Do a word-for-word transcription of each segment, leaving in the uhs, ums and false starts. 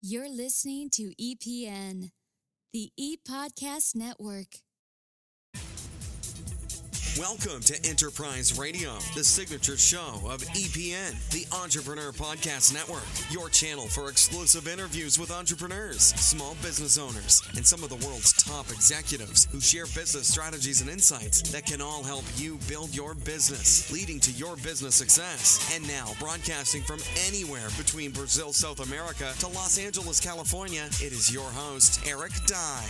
You're listening to E P N, the E-Podcast Network. Welcome to Enterprise Radio, the signature show of E P N, the Entrepreneur Podcast Network, your channel for exclusive interviews with entrepreneurs, small business owners, and some of the world's top executives who share business strategies and insights that can all help you build your business, leading to your business success. And now, broadcasting from anywhere between Brazil, South America to Los Angeles, California, it is your host, Eric Dye.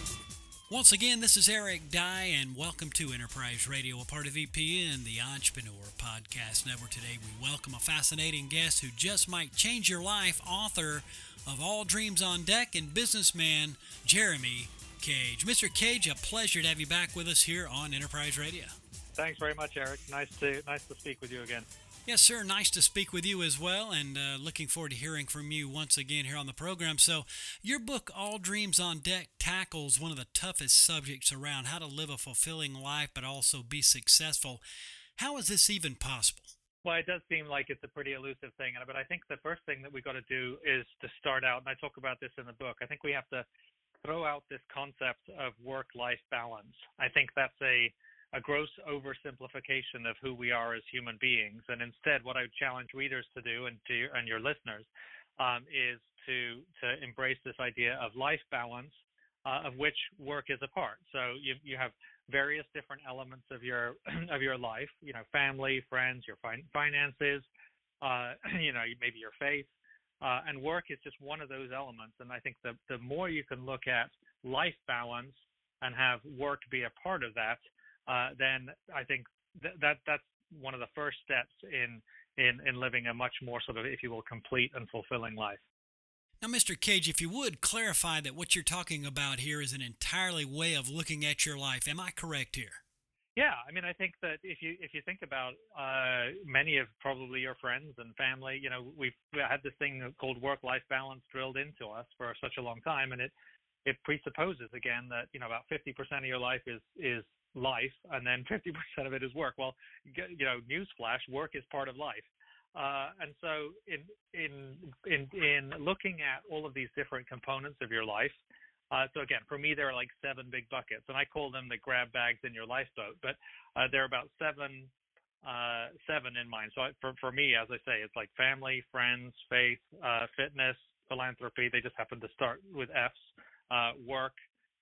Once again, this is Eric Dye, and welcome to Enterprise Radio, a part of E P N, the Entrepreneur Podcast Network. Today, we welcome a fascinating guest who just might change your life, author of All Dreams on Deck and businessman Jeremy Cage. Mister Cage, a pleasure to have you back with us here on Enterprise Radio. Thanks very much, Eric. Nice to nice to speak with you again. Yes, sir. Nice to speak with you as well, and uh, looking forward to hearing from you once again here on the program. So your book, All Dreams on Deck, tackles one of the toughest subjects around how to live a fulfilling life but also be successful. How is this even possible? Well, it does seem like it's a pretty elusive thing, but I think the first thing that we got to do is to start out, and I talk about this in the book, I think we have to throw out this concept of work-life balance. I think that's a a gross oversimplification of who we are as human beings. And instead, what I would challenge readers to do, and to and your listeners, um, is to to embrace this idea of life balance, uh, of which work is a part. So you you have various different elements of your of your life, you know, family, friends, your fin- finances, uh, you know, maybe your faith, uh, and work is just one of those elements. And I think the the more you can look at life balance and have work be a part of that, Uh, then I think th- that that's one of the first steps in, in in living a much more sort of, if you will, complete and fulfilling life. Now, Mister Cage, if you would, clarify that what you're talking about here is an entirely way of looking at your life. Am I correct here? Yeah, I mean, I think that if you if you think about uh, many of probably your friends and family, you know, we've had this thing called work-life balance drilled into us for such a long time, and it it presupposes again that, you know, about fifty percent of your life is is life, and then fifty percent of it is work. Well, you know, newsflash, work is part of life. Uh, and so in, in, in, in looking at all of these different components of your life, uh, so again, for me, there are like seven big buckets, and I call them the grab bags in your lifeboat, but uh, there are about seven, uh, seven in mine. So I, for, for me, as I say, it's like family, friends, faith, uh, fitness, philanthropy. They just happen to start with F's, uh, work,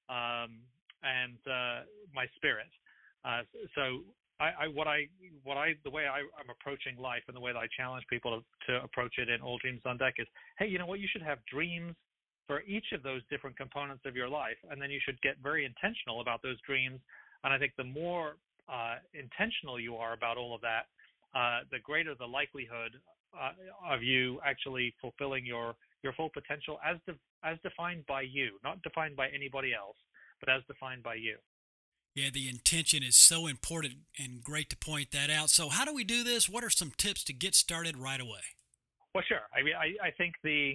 um, and uh, my spirit. Uh, so I, I, what I, what I, the way I, I'm approaching life and the way that I challenge people to, to approach it in All Dreams on Deck is, hey, you know what? You should have dreams for each of those different components of your life, and then you should get very intentional about those dreams. And I think the more uh, intentional you are about all of that, uh, the greater the likelihood uh, of you actually fulfilling your your full potential as de- as defined by you, not defined by anybody else, but as defined by you. Yeah, the intention is so important, and great to point that out. So how do we do this? What are some tips to get started right away? Well, sure. I mean, I, I think the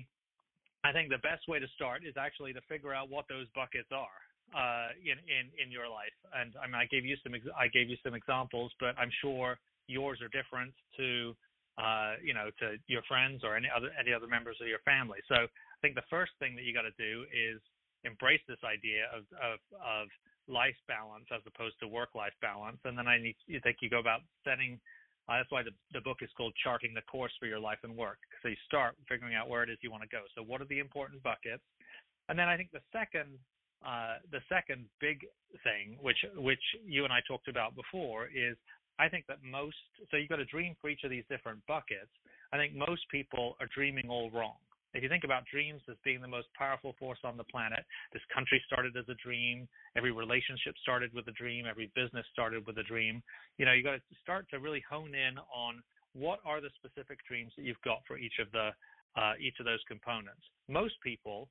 I think the best way to start is actually to figure out what those buckets are uh, in, in in your life. And I mean, I gave you some ex- I gave you some examples, but I'm sure yours are different to uh, you know to your friends or any other any other members of your family. So I think the first thing that you got to do is embrace this idea of, of, of life balance as opposed to work-life balance. And then I need you think you go about setting, uh, that's why the, the book is called Charting the Course for Your Life and Work. So you start figuring out where it is you want to go. So what are the important buckets? And then I think the second, uh, the second big thing, which, which you and I talked about before, is I think that most, so you've got to dream for each of these different buckets. I think most people are dreaming all wrong. If you think about dreams as being the most powerful force on the planet, this country started as a dream. Every relationship started with a dream. Every business started with a dream. You know, you got to start to really hone in on what are the specific dreams that you've got for each of the uh, each of those components. Most people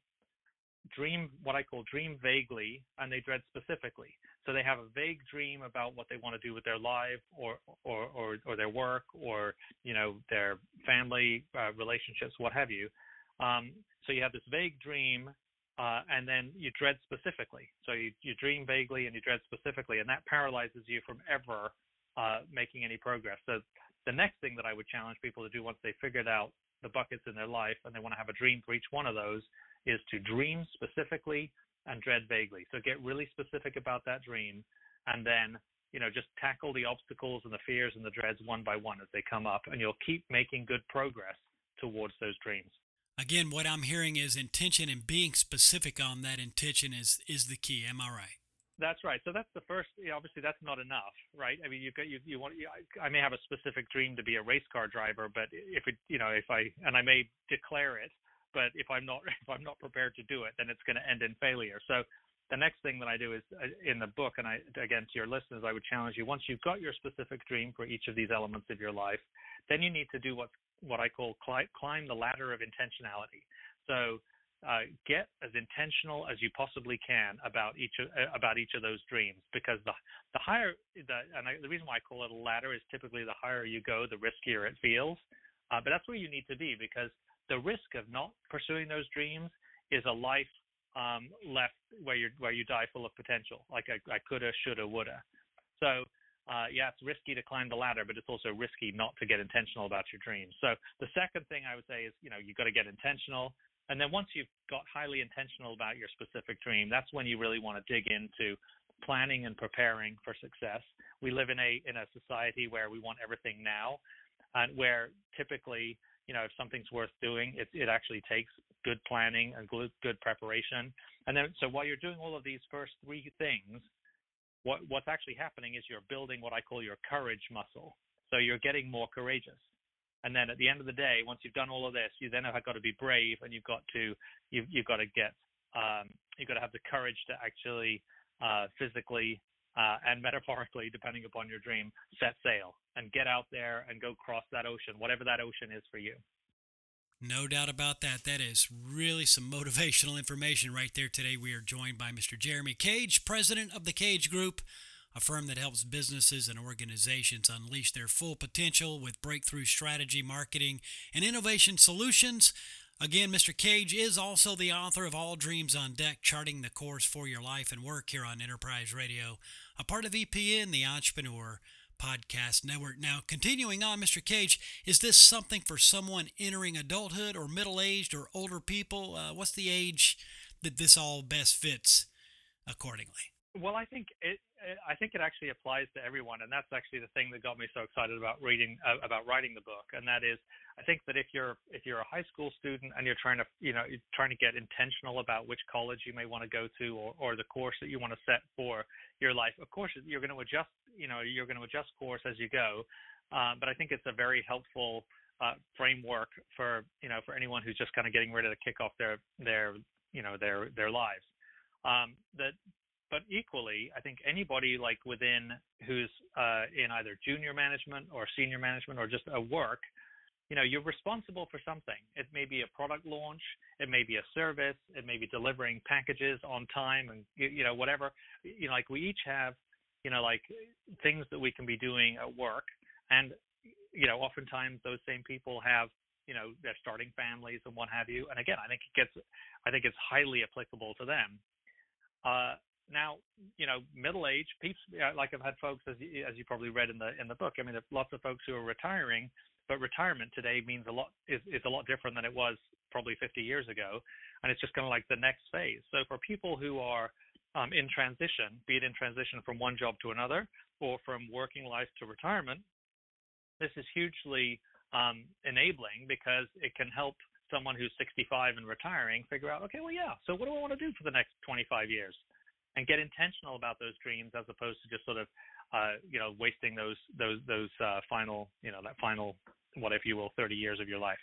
dream what I call dream vaguely, and they dread specifically. So they have a vague dream about what they want to do with their life, or or or, or their work, or you know their family uh, relationships, what have you. Um, so you have this vague dream, uh, and then you dread specifically. So you, you dream vaguely and you dread specifically, and that paralyzes you from ever uh, making any progress. So the next thing that I would challenge people to do once they figured out the buckets in their life, and they want to have a dream for each one of those, is to dream specifically and dread vaguely. So get really specific about that dream, and then, you know, just tackle the obstacles and the fears and the dreads one by one as they come up, and you'll keep making good progress towards those dreams. Again, what I'm hearing is intention, and being specific on that intention is is the key. Am I right? That's right. So that's the first. You know, obviously, that's not enough, right? I mean, you you you want. I may have a specific dream to be a race car driver, but if it, you know, if I and I may declare it, but if I'm not if I'm not prepared to do it, then it's going to end in failure. So the next thing that I do is in the book, and I again to your listeners, I would challenge you. Once you've got your specific dream for each of these elements of your life, then you need to do what's what I call climb the ladder of intentionality. So uh, get as intentional as you possibly can about each of, uh, about each of those dreams, because the the higher the and I, the reason why I call it a ladder is typically the higher you go, the riskier it feels. Uh, but that's where you need to be, because the risk of not pursuing those dreams is a life um, left where you where you die full of potential, like I, I coulda, shoulda, woulda. So. Uh, yeah, it's risky to climb the ladder, but it's also risky not to get intentional about your dreams. So the second thing I would say is, you know, you've got to get intentional. And then once you've got highly intentional about your specific dream, that's when you really want to dig into planning and preparing for success. We live in a in a society where we want everything now, and where typically, you know, if something's worth doing, it, it actually takes good planning and good, good preparation. And then, so while you're doing all of these first three things, What, what's actually happening is you're building what I call your courage muscle. So you're getting more courageous. And then at the end of the day, once you've done all of this, you then have got to be brave, and you've got to you've, you've got to get um, you've got to have the courage to actually uh, physically uh, and metaphorically, depending upon your dream, set sail and get out there and go cross that ocean, whatever that ocean is for you. No doubt about that. That is really some motivational information right there today. We are joined by Mister Jeremy Cage, president of the Cage Group, a firm that helps businesses and organizations unleash their full potential with breakthrough strategy, marketing, and innovation solutions. Again, Mister Cage is also the author of All Dreams on Deck, Charting the Course for Your Life and Work here on Enterprise Radio, a part of E P N, the Entrepreneur Podcast Network. Now, continuing on, Mister Cage, is this something for someone entering adulthood or middle-aged or older people? Uh, what's the age that this all best fits accordingly? Well, I think it. I think it actually applies to everyone, and that's actually the thing that got me so excited about reading uh, about writing the book. And that is, I think that if you're if you're a high school student and you're trying to you know you're trying to get intentional about which college you may want to go to, or, or the course that you want to set for your life, of course you're going to adjust. You know, you're going to adjust course as you go. Um, but I think it's a very helpful uh, framework for you know for anyone who's just kind of getting ready to kick off their their you know their their lives. Um, that. But equally, I think anybody like within who's uh, in either junior management or senior management or just a work, you know, you're responsible for something. It may be a product launch, it may be a service, it may be delivering packages on time, and you know, whatever. You know, like we each have, you know, like things that we can be doing at work, and you know, oftentimes those same people have, you know, they're starting families and what have you. And again, I think it gets, I think it's highly applicable to them. Uh, Now, you know, middle-aged people, like I've had folks, as you, as you probably read in the in the book. I mean, there's lots of folks who are retiring, but retirement today means a lot is, is a lot different than it was probably fifty years ago, and it's just kind of like the next phase. So for people who are um, in transition, be it in transition from one job to another or from working life to retirement, this is hugely um, enabling, because it can help someone who's sixty-five and retiring figure out, okay, well, yeah, so what do I want to do for the next twenty-five years? And get intentional about those dreams, as opposed to just sort of, uh, you know, wasting those those those uh, final, you know, that final, what if you will, thirty years of your life.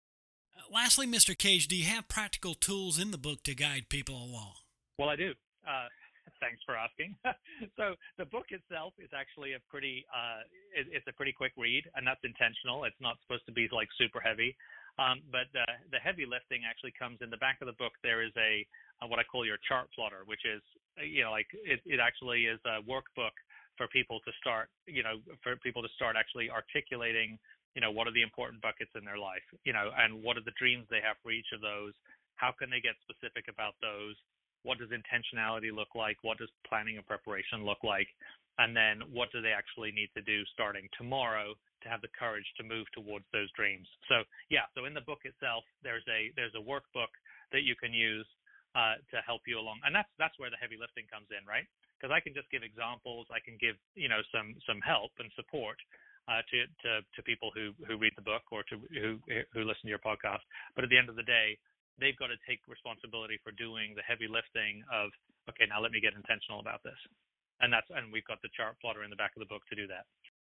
Uh, lastly, Mister Cage, do you have practical tools in the book to guide people along? Well, I do. Uh, thanks for asking. So the book itself is actually a pretty, uh, it, it's a pretty quick read, and that's intentional. It's not supposed to be like super heavy. Um, but uh, the heavy lifting actually comes in the back of the book. There is a uh, what I call your chart plotter, which is, you know, like it, it actually is a workbook for people to start, you know, for people to start actually articulating, you know, what are the important buckets in their life, you know, and what are the dreams they have for each of those? How can they get specific about those? What does intentionality look like? What does planning and preparation look like? And then what do they actually need to do starting tomorrow to have the courage to move towards those dreams. So yeah, so in the book itself, there's a there's a workbook that you can use uh, to help you along, and that's that's where the heavy lifting comes in, right? Because I can just give examples, I can give you know some some help and support uh, to to to people who who read the book or to who who listen to your podcast. But at the end of the day, they've got to take responsibility for doing the heavy lifting of, okay, now let me get intentional about this. And that's and we've got the chart plotter in the back of the book to do that.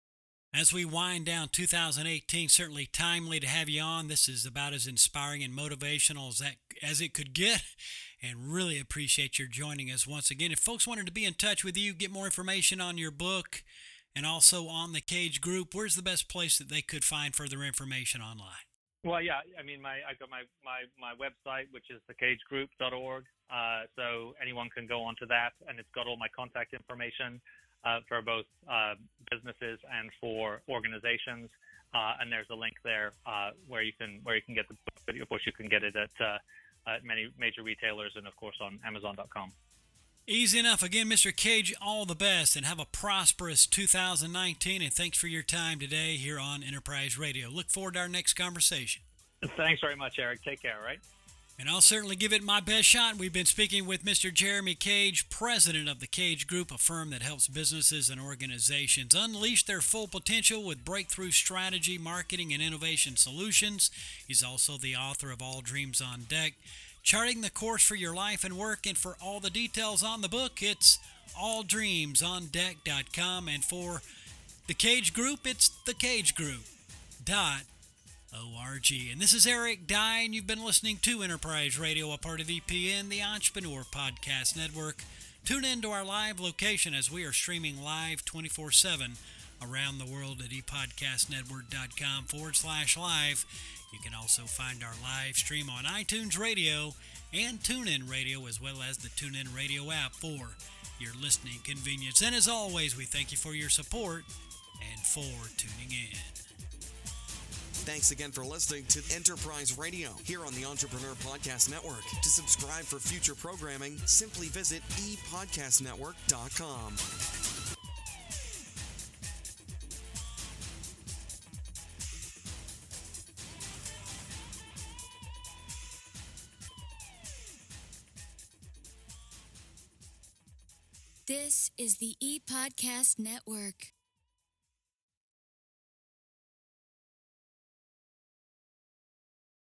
As we wind down two thousand eighteen, certainly timely to have you on. This is about as inspiring and motivational as that as it could get, and really appreciate your joining us once again. If folks wanted to be in touch with you, get more information on your book, and also on the Cage Group, where's the best place that they could find further information online? Well, yeah, I mean, my I've got my, my, my website, which is the cage group dot org. Uh, so anyone can go onto that, and it's got all my contact information uh, for both uh, businesses and for organizations. Uh, and there's a link there uh, where you can where you can get the book. But of course, you can get it at, uh, at many major retailers and of course on Amazon dot com. Easy enough. Again, Mister Cage, all the best and have a prosperous two thousand nineteen. And thanks for your time today here on Enterprise Radio. Look forward to our next conversation. Thanks very much, Eric. Take care, all right? And I'll certainly give it my best shot. We've been speaking with Mister Jeremy Cage, president of the Cage Group, a firm that helps businesses and organizations unleash their full potential with breakthrough strategy, marketing, and innovation solutions. He's also the author of All Dreams on Deck, charting the course for your life and work. And for all the details on the book, it's all dreams on deck dot com. And for the Cage Group, it's the cage group dot org. And this is Eric Dye, and you've been listening to Enterprise Radio, a part of E P N, the Entrepreneur Podcast Network. Tune in to our live location as we are streaming live twenty-four seven around the world at epodcastnetwork.com forward slash live. You can also find our live stream on iTunes Radio and TuneIn Radio, as well as the TuneIn Radio app for your listening convenience. And as always, we thank you for your support and for tuning in. Thanks again for listening to Enterprise Radio here on the Entrepreneur Podcast Network. To subscribe for future programming, simply visit e podcast network dot com. This is the ePodcast Network.